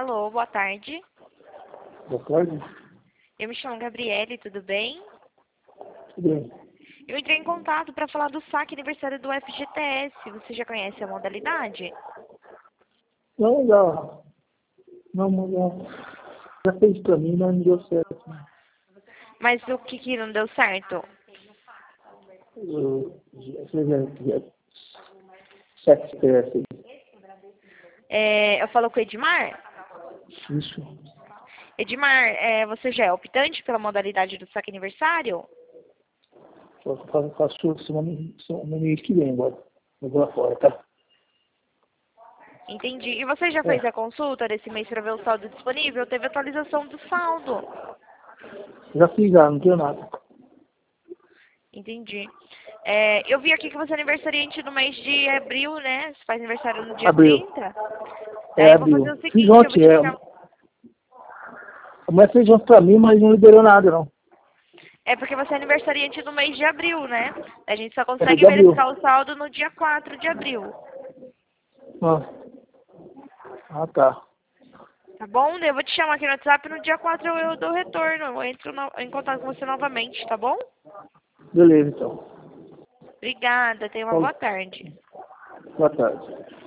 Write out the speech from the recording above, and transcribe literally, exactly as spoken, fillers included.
Alô, boa tarde. Boa tarde. Eu me chamo Gabriele, tudo bem? Tudo bem. Eu entrei em contato para falar do saque aniversário do F G T S. Você já conhece a modalidade? Não, já. Não, não. Já fez pra mim, mas não deu certo. Mas o que que não deu certo? Eu, já, já, já, sete P S. É, eu falo com o Edmar? Isso. Edmar, é, você já é optante pela modalidade do saque aniversário? Só faço, faço semana, semana mês que vem agora. Eu vou lá fora, tá? Entendi. E você já fez É. a consulta desse mês para ver o saldo disponível? Teve atualização do saldo. Já fiz já, não deu nada. Entendi. É, eu vi aqui que você é aniversariante no mês de abril, né? Você faz aniversário no dia Abriu. trinta. É, Daí eu vou abriu. fazer o Fiz seguinte, eu vou ontem, te é. chamar. A mulher fez ontem pra mim, mas não liberou nada, não. É porque você é aniversariante no mês de abril, né? A gente só É consegue de abril. verificar o saldo no dia quatro de abril. Ah, ah tá. Tá bom? Eu vou te chamar aqui no WhatsApp no dia quatro eu, eu dou retorno. Eu entro no- em contato com você novamente, tá bom? Beleza, então. Obrigada, tenha uma boa tarde. Boa tarde.